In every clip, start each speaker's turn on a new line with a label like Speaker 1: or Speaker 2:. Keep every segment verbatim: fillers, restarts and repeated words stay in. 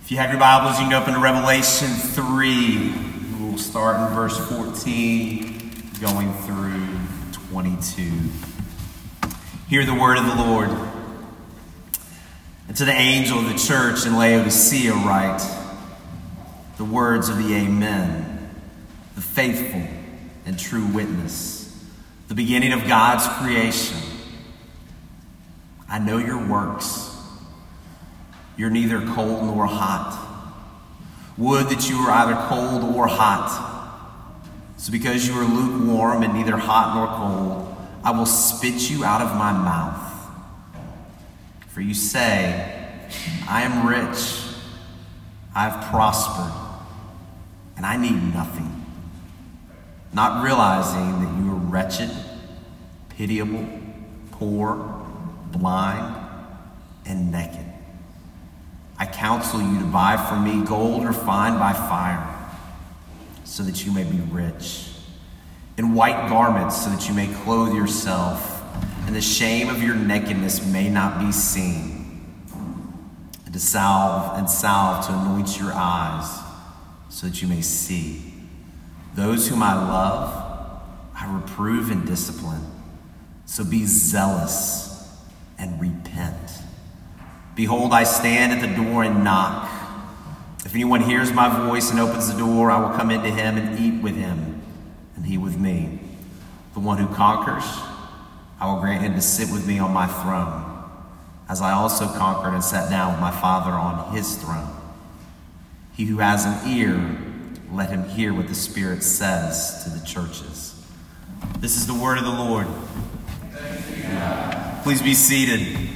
Speaker 1: If you have your Bibles, you can open to Revelation three. We'll start in verse fourteen, going through twenty-two. Hear the word of the Lord. And to the angel of the church in Laodicea write the words of the Amen, the faithful and true witness, the beginning of God's creation. I know your works. You're neither cold nor hot. Would that you were either cold or hot. So because you are lukewarm and neither hot nor cold, I will spit you out of my mouth. For you say, I am rich, I have prospered, and I need nothing, not realizing that you are wretched, pitiable, poor, blind, and naked. I counsel you to buy from me gold refined by fire, so that you may be rich, and white garments so that you may clothe yourself, and the shame of your nakedness may not be seen, and to salve and salve to anoint your eyes, so that you may see. Those whom I love, I reprove and discipline. So be zealous and repent. Behold, I stand at the door and knock. If anyone hears my voice and opens the door, I will come into him and eat with him, and he with me. The one who conquers, I will grant him to sit with me on my throne, as I also conquered and sat down with my Father on his throne. He who has an ear, let him hear what the Spirit says to the churches. This is the word of the Lord. Please be seated.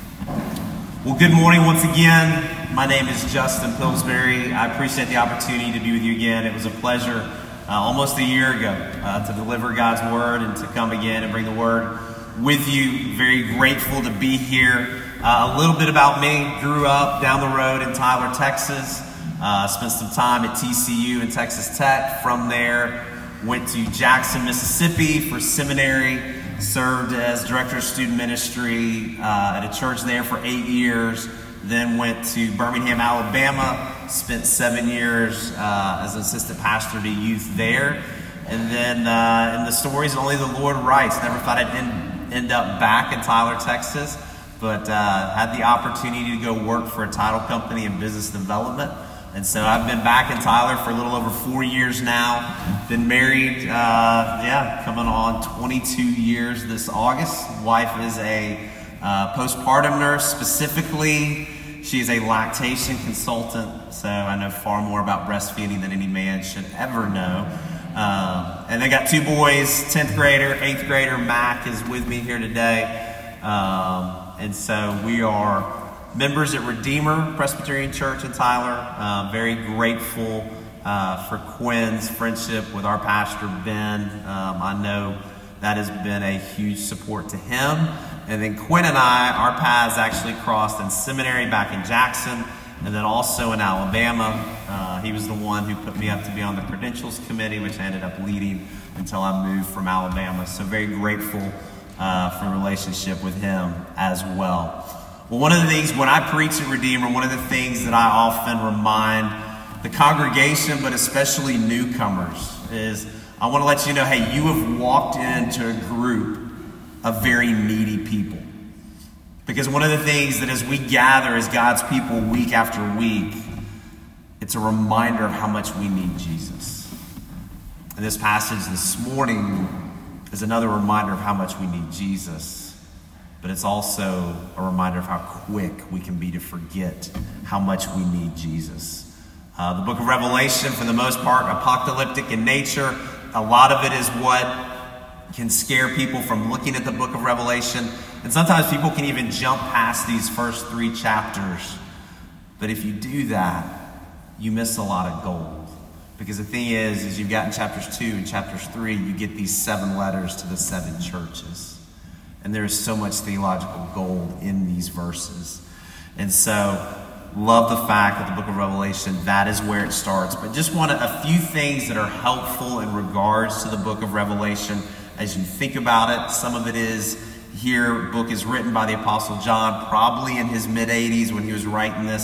Speaker 1: Well, good morning once again. My name is Justin Pillsbury. I appreciate the opportunity to be with you again. It was a pleasure uh, almost a year ago uh, to deliver God's word and to come again and bring the word with you. Very grateful to be here. Uh, a little bit about me. Grew up down the road in Tyler, Texas. Uh, spent some time at T C U and Texas Tech. From there, went to Jackson, Mississippi for seminary. Served as director of student ministry uh, at a church there for eight years. Then went to Birmingham, Alabama. Spent seven years uh, as an assistant pastor to youth there. And then uh, in the stories only the Lord writes. Never thought I'd end, end up back in Tyler, Texas. But uh, had the opportunity to go work for a title company in business development. And so I've been back in Tyler for a little over four years now. Been married, uh, yeah, coming on twenty-two years this August. Wife is a uh, postpartum nurse. Specifically, she is a lactation consultant. So I know far more about breastfeeding than any man should ever know. Um, and I got two boys, tenth grader, eighth grader. Mac is with me here today. Um, and so we are members at Redeemer Presbyterian Church in Tyler. Uh, very grateful uh, for Quinn's friendship with our pastor, Ben. Um, I know that has been a huge support to him. And then Quinn and I, our paths actually crossed in seminary back in Jackson, and then also in Alabama. Uh, he was the one who put me up to be on the credentials committee, which I ended up leading until I moved from Alabama. So very grateful uh, for a relationship with him as well. Well, one of the things when I preach at Redeemer, one of the things that I often remind the congregation, but especially newcomers, is I want to let you know, hey, you have walked into a group of very needy people. Because one of the things that as we gather as God's people week after week, it's a reminder of how much we need Jesus. And this passage this morning is another reminder of how much we need Jesus. But it's also a reminder of how quick we can be to forget how much we need Jesus. Uh, the book of Revelation, for the most part, apocalyptic in nature. A lot of it is what can scare people from looking at the book of Revelation. And sometimes people can even jump past these first three chapters. But if you do that, you miss a lot of gold. Because the thing is, is you've got in chapters two and chapters three, you get these seven letters to the seven churches. And there is so much theological gold in these verses. And so, love the fact that the book of Revelation, that is where it starts. But just want a few things that are helpful in regards to the book of Revelation as you think about it. Some of it is here, book is written by the Apostle John, probably in his mid-eighties when he was writing this.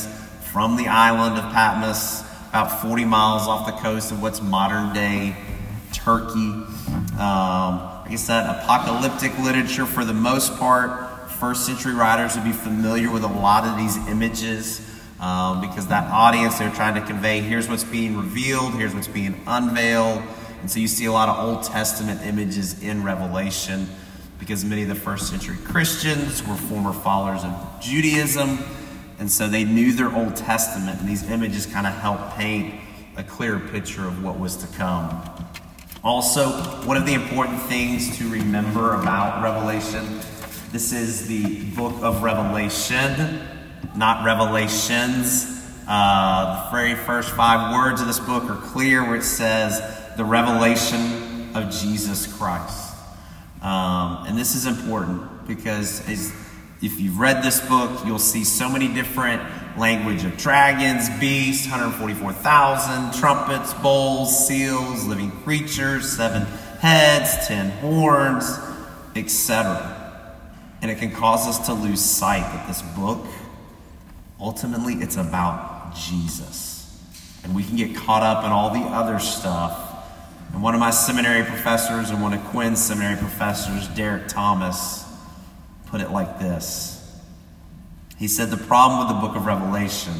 Speaker 1: from the island of Patmos, about forty miles off the coast of what's modern day Turkey. Um, like I said, apocalyptic literature for the most part. First century writers would be familiar with a lot of these images um, because that audience they're trying to convey, here's what's being revealed, here's what's being unveiled. And so you see a lot of Old Testament images in Revelation because many of the first century Christians were former followers of Judaism. And so they knew their Old Testament, and these images kind of help paint a clear picture of what was to come. Also, one of the important things to remember about Revelation, this is the book of Revelation, not Revelations. Uh, the very first five words of this book are clear where it says, the revelation of Jesus Christ. Um, and this is important because as, if you've read this book, you'll see so many different language of dragons, beasts, one hundred forty-four thousand, trumpets, bowls, seals, living creatures, seven heads, ten horns, et cetera. And it can cause us to lose sight that this book, ultimately, it's about Jesus. And we can get caught up in all the other stuff. And one of my seminary professors and one of Quinn's seminary professors, Derek Thomas, put it like this. He said the problem with the book of Revelation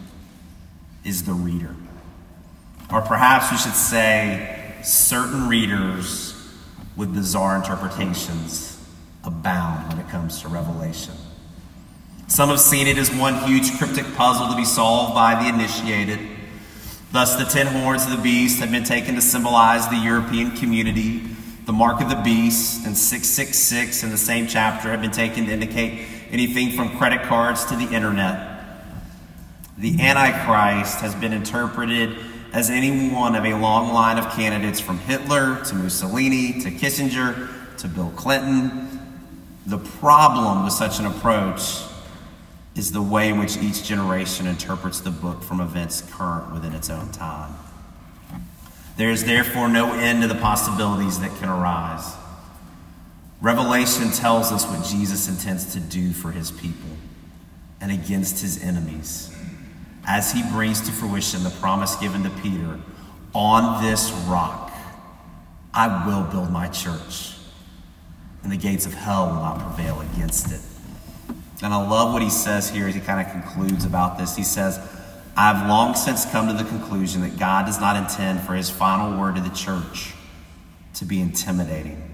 Speaker 1: is the reader. Or perhaps we should say certain readers with bizarre interpretations abound when it comes to Revelation. Some have seen it as one huge cryptic puzzle to be solved by the initiated. Thus, the ten horns of the beast have been taken to symbolize the European community. The mark of the beast and six six six in the same chapter have been taken to indicate anything from credit cards to the internet. The Antichrist has been interpreted as any one of a long line of candidates from Hitler to Mussolini to Kissinger to Bill Clinton. The problem with such an approach is the way in which each generation interprets the book from events current within its own time. There is therefore no end to the possibilities that can arise. Revelation tells us what Jesus intends to do for his people and against his enemies as he brings to fruition the promise given to Peter, on this rock I will build my church, and the gates of hell will not prevail against it. And I love what he says here as he kind of concludes about this. He says, I've long since come to the conclusion that God does not intend for his final word to the church to be intimidating.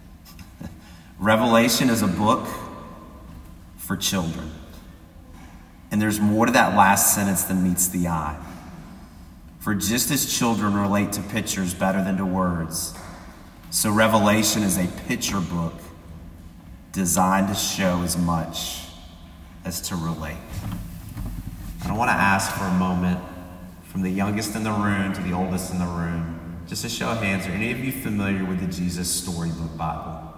Speaker 1: Revelation is a book for children. And there's more to that last sentence than meets the eye. For just as children relate to pictures better than to words, so Revelation is a picture book designed to show as much as to relate. And I want to ask for a moment from the youngest in the room to the oldest in the room, just a show of hands, are any of you familiar with the Jesus Storybook Bible?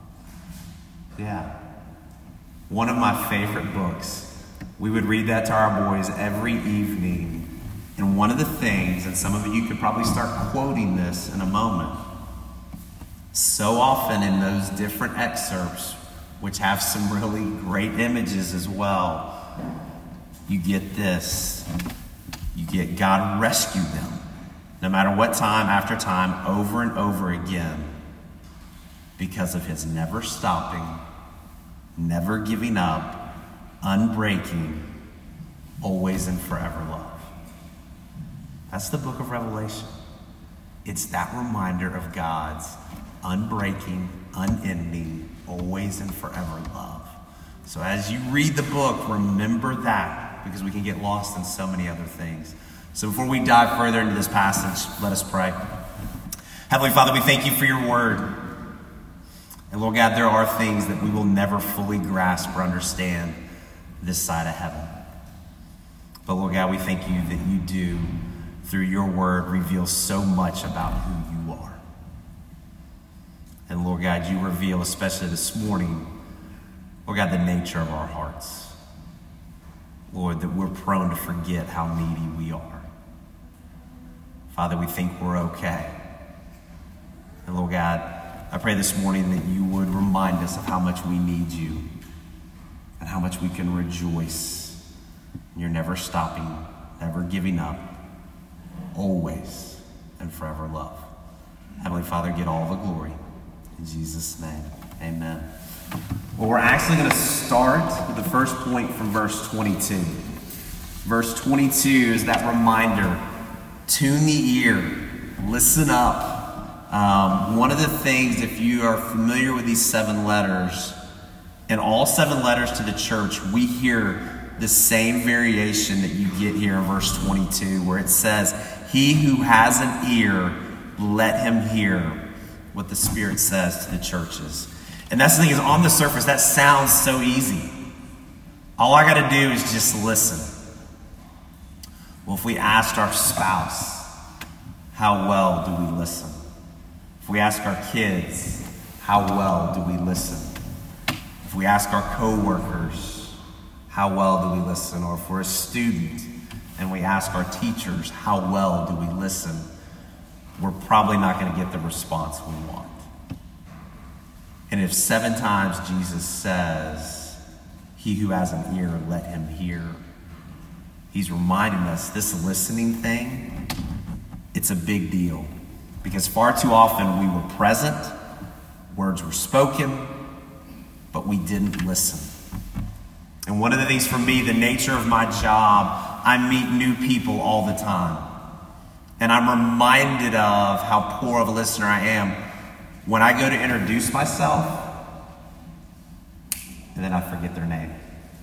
Speaker 1: Yeah. One of my favorite books. We would read that to our boys every evening. And one of the things, and some of you could probably start quoting this in a moment, so often in those different excerpts, which have some really great images as well, you get this. You get God rescued them, no matter what time after time, over and over again, because of his never stopping, never giving up, unbreaking, always and forever love. That's the book of Revelation. It's that reminder of God's unbreaking, unending, always and forever love. So as you read the book, remember that, because we can get lost in so many other things. So before we dive further into this passage, let us pray. Heavenly Father, we thank you for your word. And Lord God, there are things that we will never fully grasp or understand this side of heaven. But Lord God, we thank you that you do, through your word, reveal so much about who you are. And Lord God, you reveal, especially this morning, Lord God, the nature of our hearts. Lord, that we're prone to forget how needy we are. Father, we think we're okay. And Lord God, I pray this morning that you would remind us of how much we need you and how much we can rejoice You're never stopping, never giving up, always and forever love. Heavenly Father, get all the glory. In Jesus' name, amen. Well, we're actually going to start with the first point from verse twenty-two. Verse twenty-two is that reminder, tune the ear, listen up. Um, one of the things, if you are familiar with these seven letters, in all seven letters to the church, we hear the same variation that you get here in verse twenty-two, where it says, he who has an ear, let him hear what the Spirit says to the churches. And that's the thing, is on the surface, that sounds so easy. All I got to do is just listen. Well, if we asked our spouse, how well do we listen? If we ask our kids, how well do we listen? If we ask our coworkers, how well do we listen? Or if we're a student and we ask our teachers, how well do we listen? We're probably not going to get the response we want. And if seven times Jesus says, he who has an ear, let him hear, he's reminding us this listening thing, it's a big deal. Because far too often we were present, words were spoken, but we didn't listen. And one of the things for me, the nature of my job, I meet new people all the time. And I'm reminded of how poor of a listener I am when I go to introduce myself, and then I forget their name.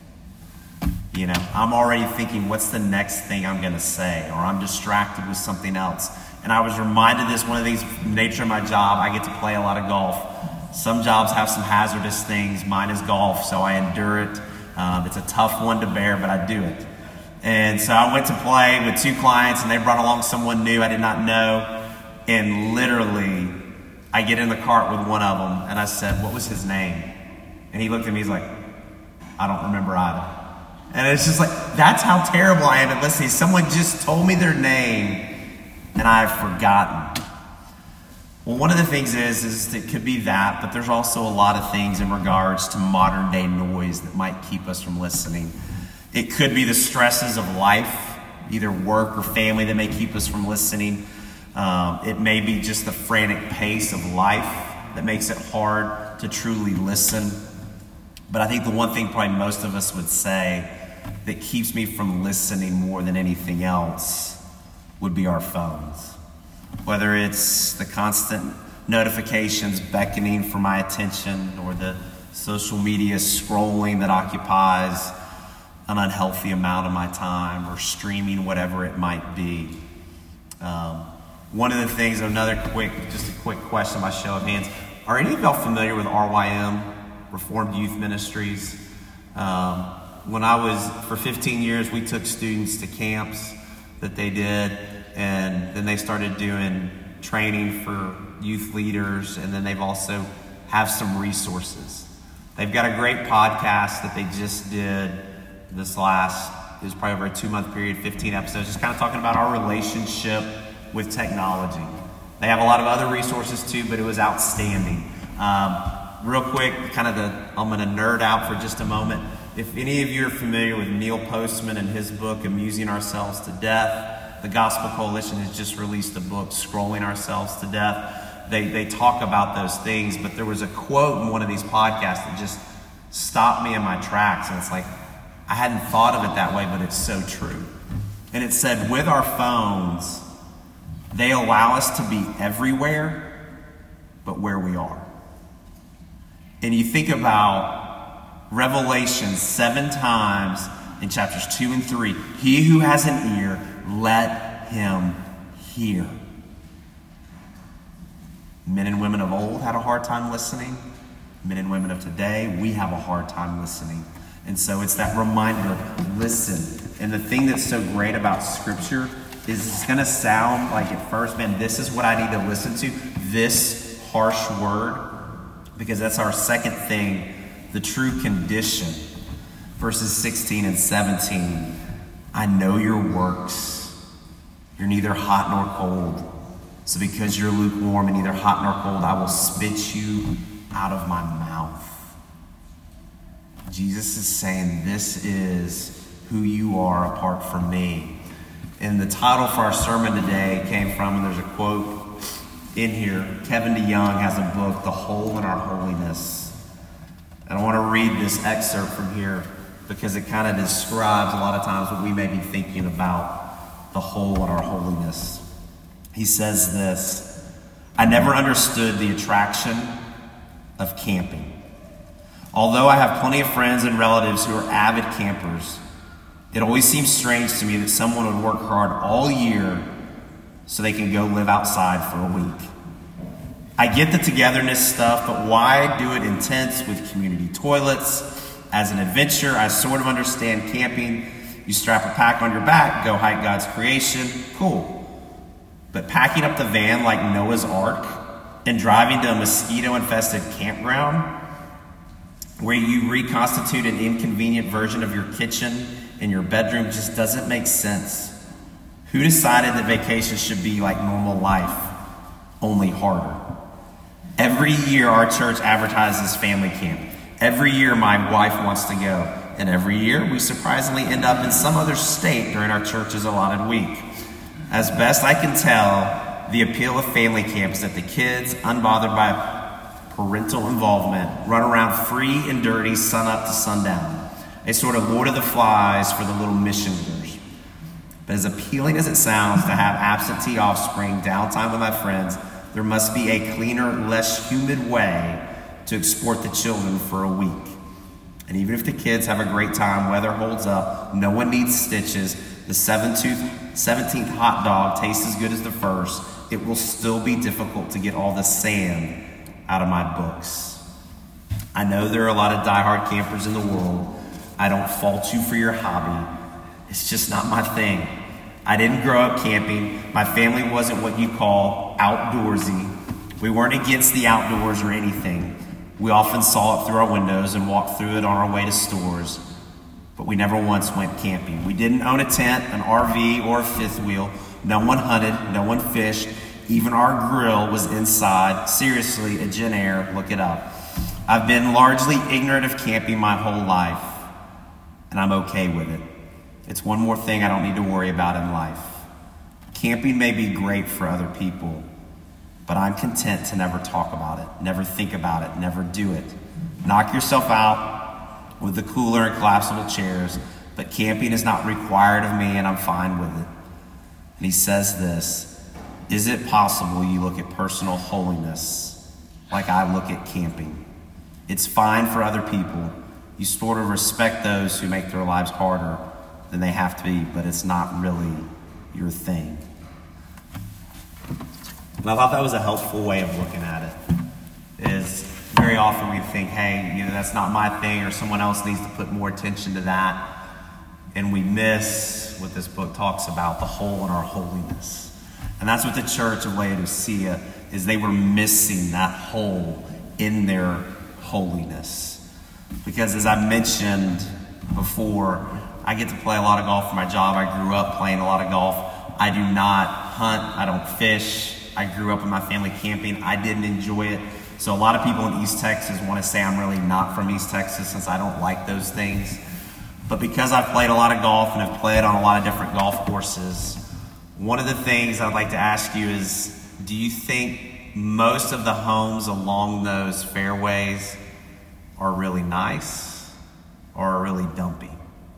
Speaker 1: You know, I'm already thinking, what's the next thing I'm going to say? Or I'm distracted with something else. And I was reminded of this, one of these, nature of my job, I get to play a lot of golf. Some jobs have some hazardous things. Mine is golf, so I endure it. Um, it's a tough one to bear, but I do it. And so I went to play with two clients, and they brought along someone new I did not know. And literally, I get in the cart with one of them, and I said, what was his name? And he looked at me, he's like, I don't remember either. And it's just like, that's how terrible I am at listening. Someone just told me their name, and I've forgotten. Well, one of the things is, is it could be that, but there's also a lot of things in regards to modern day noise that might keep us from listening. It could be the stresses of life, either work or family, that may keep us from listening. Um, it may be just the frantic pace of life that makes it hard to truly listen. But I think the one thing probably most of us would say that keeps me from listening more than anything else would be our phones. Whether it's the constant notifications beckoning for my attention, or the social media scrolling that occupies an unhealthy amount of my time, or streaming, whatever it might be. Um, one of the things, another quick, just a quick question by show of hands. Are any of y'all familiar with R Y M, Reformed Youth Ministries? Um, when I was, for fifteen years, we took students to camps that they did, and then they started doing training for youth leaders, and then they've also have some resources. They've got a great podcast that they just did this last, it was probably over a two-month period, fifteen episodes, just kind of talking about our relationship with technology. They have a lot of other resources too, but it was outstanding. Um, real quick, kind of the, I'm going to nerd out for just a moment. If any of you are familiar with Neil Postman and his book, Amusing Ourselves to Death, the Gospel Coalition has just released a book, Scrolling Ourselves to Death. They, they talk about those things, but there was a quote in one of these podcasts that just stopped me in my tracks. And it's like, I hadn't thought of it that way, but it's so true. And it said, with our phones, they allow us to be everywhere, but where we are. And you think about Revelation seven times in chapters two and three. He who has an ear, let him hear. Men and women of old had a hard time listening. Men and women of today, we have a hard time listening. And so it's that reminder, listen. And the thing that's so great about Scripture is it's going to sound like at first, man, this is what I need to listen to, this harsh word, because that's our second thing, the true condition. Verses sixteen and seventeen, I know your works. You're neither hot nor cold. So because you're lukewarm and neither hot nor cold, I will spit you out of my mouth. Jesus is saying this is who you are apart from me. And the title for our sermon today came from, and there's a quote in here. Kevin DeYoung has a book, The Hole in Our Holiness. And I want to read this excerpt from here because it kind of describes a lot of times what we may be thinking about the hole in our holiness. He says this: I never understood the attraction of camping. Although I have plenty of friends and relatives who are avid campers, it always seems strange to me that someone would work hard all year so they can go live outside for a week. I get the togetherness stuff, but why do it in tents with community toilets? As an adventure, I sort of understand camping. You strap a pack on your back, go hike God's creation, cool. But packing up the van like Noah's Ark and driving to a mosquito-infested campground where you reconstitute an inconvenient version of your kitchen in your bedroom just doesn't make sense. Who decided that vacations should be like normal life, only harder? Every year our church advertises family camp. Every year my wife wants to go. And every year we surprisingly end up in some other state during our church's allotted week. As best I can tell, the appeal of family camp is that the kids, unbothered by parental involvement, run around free and dirty sun up to sundown. A sort of Lord of the Flies for the little missioners. But as appealing as it sounds to have absentee offspring, downtime with my friends, there must be a cleaner, less humid way to export the children for a week. And even if the kids have a great time, weather holds up, no one needs stitches, the seventeenth hot dog tastes as good as the first, it will still be difficult to get all the sand out of my books. I know there are a lot of diehard campers in the world. I don't fault you for your hobby. It's just not my thing. I didn't grow up camping. My family wasn't what you call outdoorsy. We weren't against the outdoors or anything. We often saw it through our windows and walked through it on our way to stores. But we never once went camping. We didn't own a tent, an R V, or a fifth wheel. No one hunted, no one fished. Even our grill was inside. Seriously, a Jen Air, look it up. I've been largely ignorant of camping my whole life. And I'm okay with it. It's one more thing I don't need to worry about in life. Camping may be great for other people, but I'm content to never talk about it, never think about it, never do it. Knock yourself out with the cooler and collapsible chairs, but camping is not required of me and I'm fine with it. And he says this: is it possible you look at personal holiness like I look at camping? It's fine for other people. You sort of respect those who make their lives harder than they have to be, but it's not really your thing. And I thought that was a helpful way of looking at it. Is very often we think, hey, you know, that's not my thing, or someone else needs to put more attention to that. And we miss what this book talks about, the hole in our holiness. And that's what the church of Laodicea is. They were missing that hole in their holiness. Because as I mentioned before, I get to play a lot of golf for my job. I grew up playing a lot of golf. I do not hunt. I don't fish. I grew up with my family camping. I didn't enjoy it. So a lot of people in East Texas want to say I'm really not from East Texas since I don't like those things. But because I've played a lot of golf and have played on a lot of different golf courses, one of the things I'd like to ask you is, do you think most of the homes along those fairways are really nice or are really dumpy?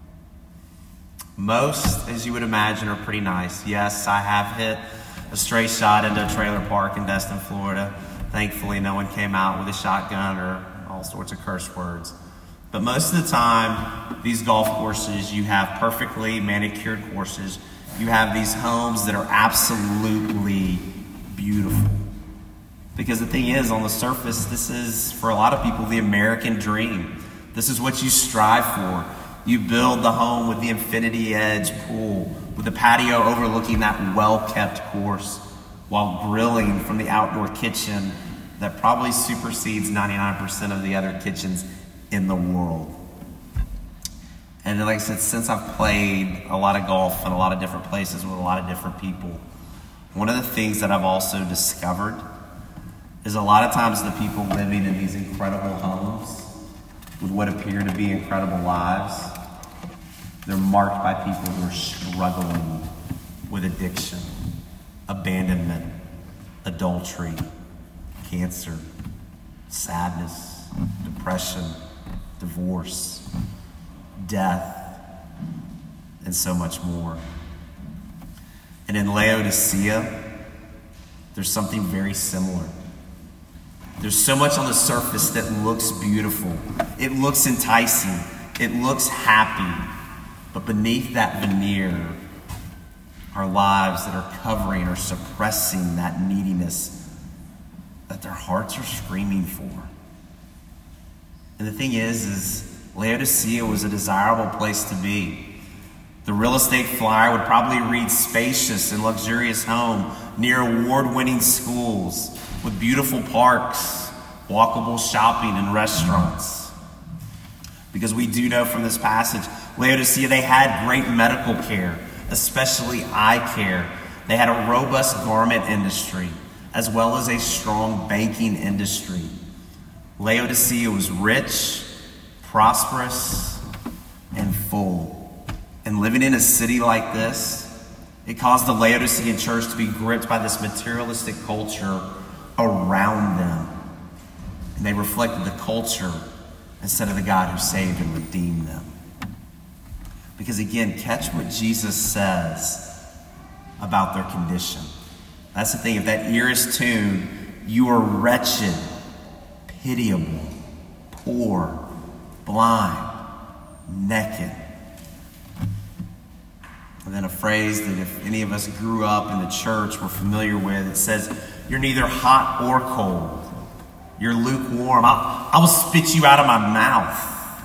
Speaker 1: Most, as you would imagine, are pretty nice. Yes, I have hit a stray shot into a trailer park in Destin, Florida. Thankfully, no one came out with a shotgun or all sorts of curse words. But most of the time, these golf courses, you have perfectly manicured courses. You have these homes that are absolutely beautiful. Because the thing is, on the surface, this is, for a lot of people, the American dream. This is what you strive for. You build the home with the infinity edge pool, with the patio overlooking that well-kept course, while grilling from the outdoor kitchen that probably supersedes ninety-nine percent of the other kitchens in the world. And like I said, since I've played a lot of golf in a lot of different places with a lot of different people, one of the things that I've also discovered is a lot of times the people living in these incredible homes with what appear to be incredible lives, They're marked by people who are struggling with addiction, abandonment, adultery, cancer, sadness, depression, divorce, death, and so much more. And in Laodicea, there's something very similar. There's so much on the surface that looks beautiful. It looks enticing. It looks happy. But beneath that veneer are lives that are covering or suppressing that neediness that their hearts are screaming for. And the thing is, is Laodicea was a desirable place to be. The real estate flyer would probably read spacious and luxurious home near award-winning schools with beautiful parks, walkable shopping and restaurants. Because we do know from this passage, Laodicea, they had great medical care, especially eye care. They had a robust garment industry, as well as a strong banking industry. Laodicea was rich, prosperous, and full. And living in a city like this, it caused the Laodicean church to be gripped by this materialistic culture around them. And they reflected the culture instead of the God who saved and redeemed them. Because again, catch what Jesus says about their condition. That's the thing. If that ear is tuned, you are wretched, pitiable, poor, blind, naked. And then a phrase that if any of us grew up in the church we're familiar with, it says, you're neither hot or cold. You're lukewarm. I, I will spit you out of my mouth.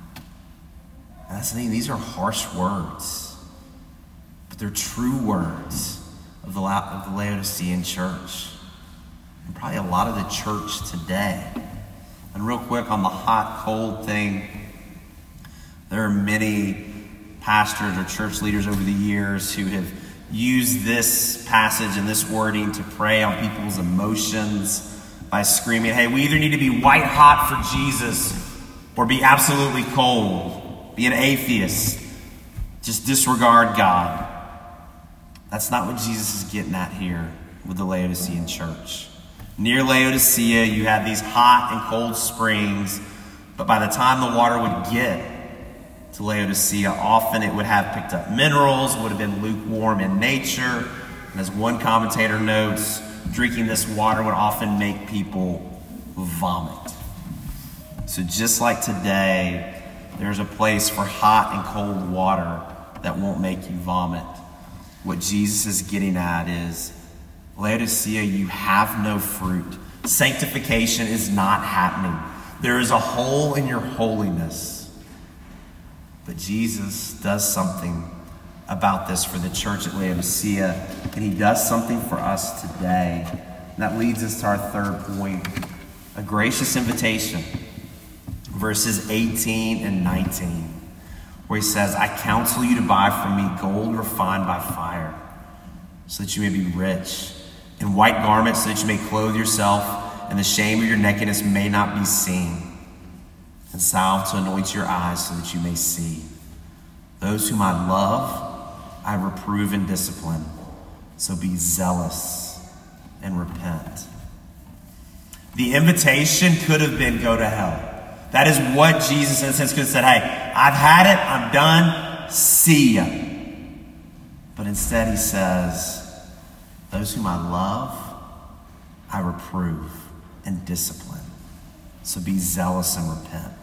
Speaker 1: And that's the thing. These are harsh words. But they're true words of the, of the Laodicean church. And probably a lot of the church today. And real quick on the hot, cold thing, there are many pastors or church leaders over the years who have used this passage and this wording to prey on people's emotions by screaming, hey, we either need to be white hot for Jesus or be absolutely cold, be an atheist, just disregard God. That's not what Jesus is getting at here with the Laodicean church. Near Laodicea, you had these hot and cold springs, but by the time the water would get to Laodicea, often it would have picked up minerals, would have been lukewarm in nature. And as one commentator notes, drinking this water would often make people vomit. So just like today, there's a place for hot and cold water that won't make you vomit. What Jesus is getting at is, Laodicea, you have no fruit. Sanctification is not happening. There is a hole in your holiness. But Jesus does something about this for the church at Laodicea, and he does something for us today. And that leads us to our third point, a gracious invitation. Verses eighteen and nineteen, where he says, I counsel you to buy from me gold refined by fire, so that you may be rich, and white garments so that you may clothe yourself, and the shame of your nakedness may not be seen, and salve to anoint your eyes so that you may see. Those whom I love, I reprove and discipline. So be zealous and repent. The invitation could have been go to hell. That is what Jesus in a sense could have said, hey, I've had it, I'm done, see ya. But instead he says, those whom I love, I reprove and discipline. So be zealous and repent.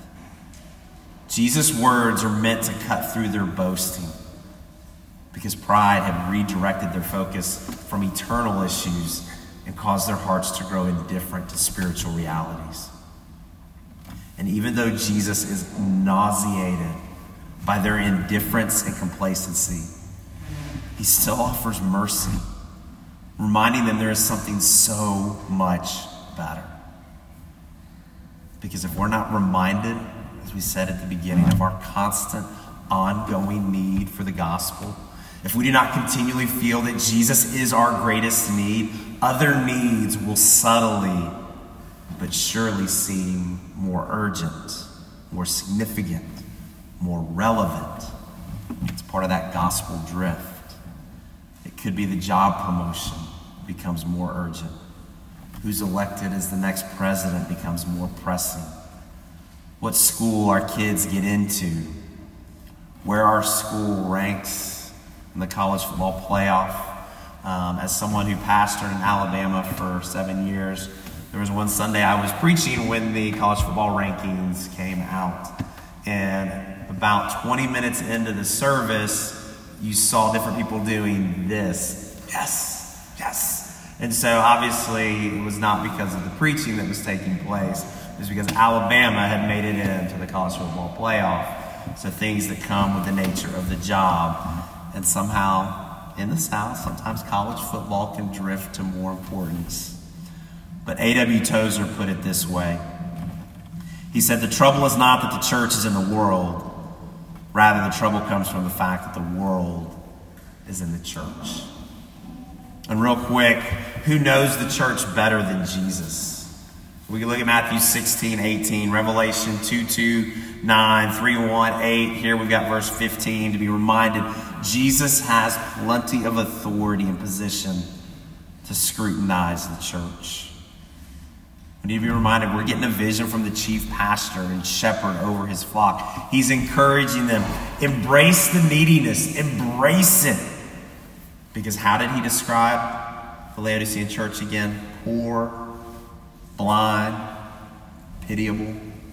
Speaker 1: Jesus' words are meant to cut through their boasting, because pride had redirected their focus from eternal issues and caused their hearts to grow indifferent to spiritual realities. And even though Jesus is nauseated by their indifference and complacency, he still offers mercy, reminding them there is something so much better. Because if we're not reminded, as we said at the beginning, of our constant, ongoing need for the gospel, if we do not continually feel that Jesus is our greatest need, other needs will subtly but surely seem more urgent, more significant, more relevant, It's part of that gospel drift. It could be the job promotion becomes more urgent. Who's elected as the next president becomes more pressing. What school our kids get into. Where our school ranks in the college football playoff. Um, as someone who pastored in Alabama for seven years, there was one Sunday I was preaching when the college football rankings came out. And about twenty minutes into the service, you saw different people doing this. Yes, yes. And so obviously it was not because of the preaching that was taking place. It was because Alabama had made it into the college football playoff. So things that come with the nature of the job. And somehow in the South, sometimes college football can drift to more importance. But A W Tozer put it this way. He said, the trouble is not that the church is in the world. Rather, the trouble comes from the fact that the world is in the church. And real quick, who knows the church better than Jesus? We can look at Matthew sixteen, eighteen, Revelation two, two, nine, three, one, eight. Here we've got verse fifteen to be reminded Jesus has plenty of authority and position to scrutinize the church. We need to be reminded we're getting a vision from the chief pastor and shepherd over his flock. He's encouraging them, embrace the neediness, embrace it. Because how did he describe the Laodicean church again? Poor, blind, pitiable.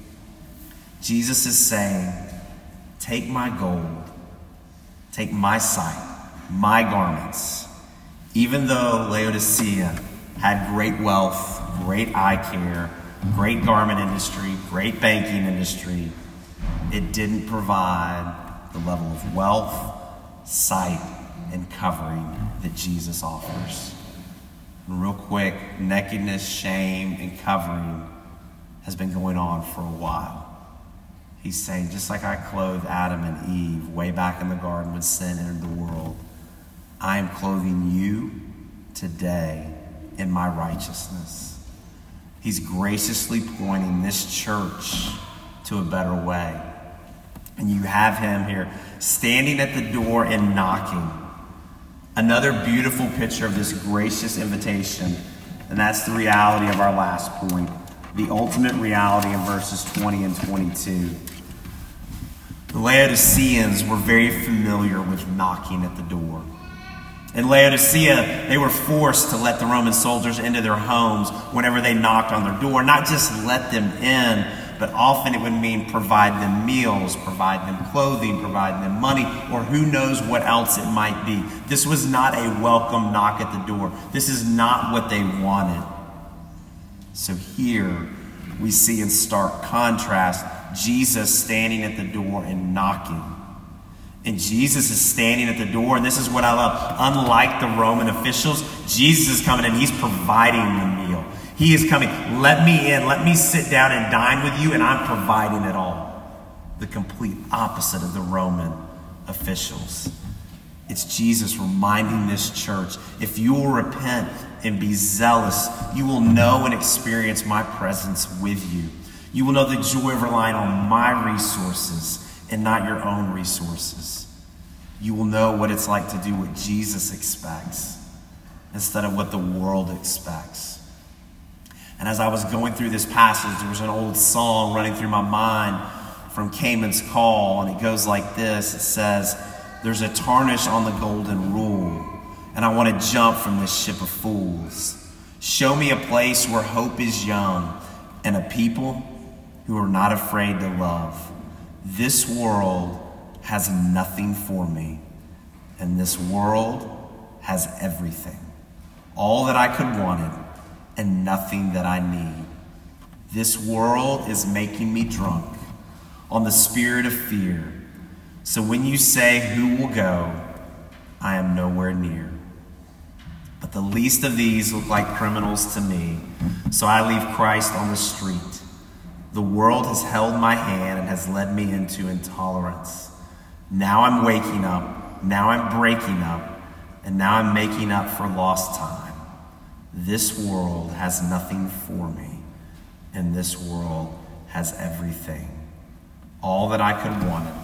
Speaker 1: Jesus is saying, take my gold, take my sight, my garments. Even though Laodicea had great wealth, great eye care, great garment industry, great banking industry, it didn't provide the level of wealth, sight, and covering that Jesus offers. And real quick, nakedness, shame, and covering has been going on for a while. He's saying, just like I clothed Adam and Eve way back in the garden when sin entered the world, I am clothing you today in my righteousness. He's graciously pointing this church to a better way. And you have him here standing at the door and knocking. Another beautiful picture of this gracious invitation. And that's the reality of our last point. The ultimate reality in verses twenty and twenty-two. The Laodiceans were very familiar with knocking at the door. In Laodicea, they were forced to let the Roman soldiers into their homes whenever they knocked on their door. Not just let them in, but often it would mean provide them meals, provide them clothing, provide them money, or who knows what else it might be. This was not a welcome knock at the door. This is not what they wanted. So here we see in stark contrast Jesus standing at the door and knocking. And Jesus is standing at the door, and this is what I love. Unlike the Roman officials, Jesus is coming and he's providing the meal. He is coming. Let me in. Let me sit down and dine with you, and I'm providing it all. The complete opposite of the Roman officials. It's Jesus reminding this church, if you will repent and be zealous, you will know and experience my presence with you. You will know the joy of relying on my resources and not your own resources. You will know what it's like to do what Jesus expects instead of what the world expects. And as I was going through this passage, there was an old song running through my mind from Cayman's Call, and it goes like this. It says, there's a tarnish on the golden rule, and I want to jump from this ship of fools. Show me a place where hope is young and a people who are not afraid to love. This world has nothing for me, and this world has everything. All that I could want and nothing that I need. This world is making me drunk on the spirit of fear. So when you say, who will go? I am nowhere near. But the least of these look like criminals to me, so I leave Christ on the street. The world has held my hand and has led me into intolerance. Now I'm waking up, now I'm breaking up, and now I'm making up for lost time. This world has nothing for me, and this world has everything. All that I could want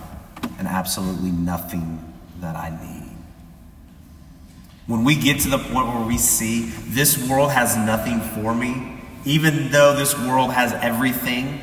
Speaker 1: and absolutely nothing that I need. When we get to the point where we see this world has nothing for me, even though this world has everything,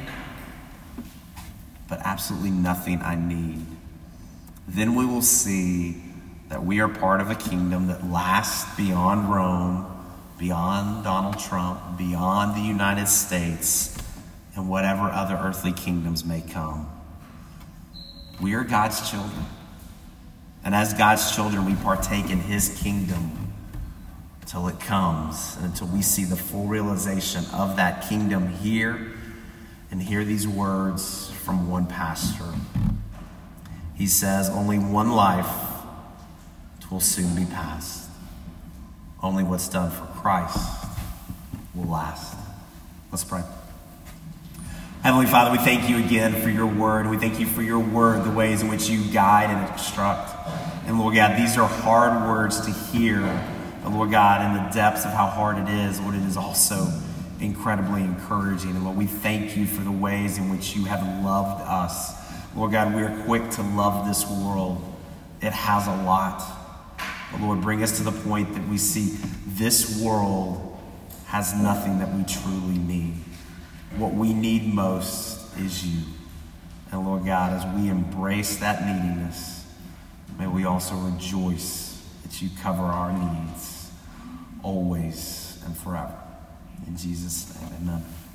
Speaker 1: but absolutely nothing I need, then we will see that we are part of a kingdom that lasts beyond Rome, beyond Donald Trump, beyond the United States, and whatever other earthly kingdoms may come. We are God's children. And as God's children, we partake in his kingdom till it comes, and until we see the full realization of that kingdom here, and hear these words from one pastor. He says, only one life will soon be past. Only what's done for Christ will last. Let's pray. Heavenly Father, we thank you again for your word. We thank you for your word, the ways in which you guide and instruct. And Lord God, these are hard words to hear. And Lord God, in the depths of how hard it is, Lord, it is also incredibly encouraging. And Lord, we thank you for the ways in which you have loved us. Lord God, we are quick to love this world. It has a lot. But Lord, bring us to the point that we see this world has nothing that we truly need. What we need most is you. And Lord God, as we embrace that neediness, may we also rejoice that you cover our needs always and forever. In Jesus' name, amen.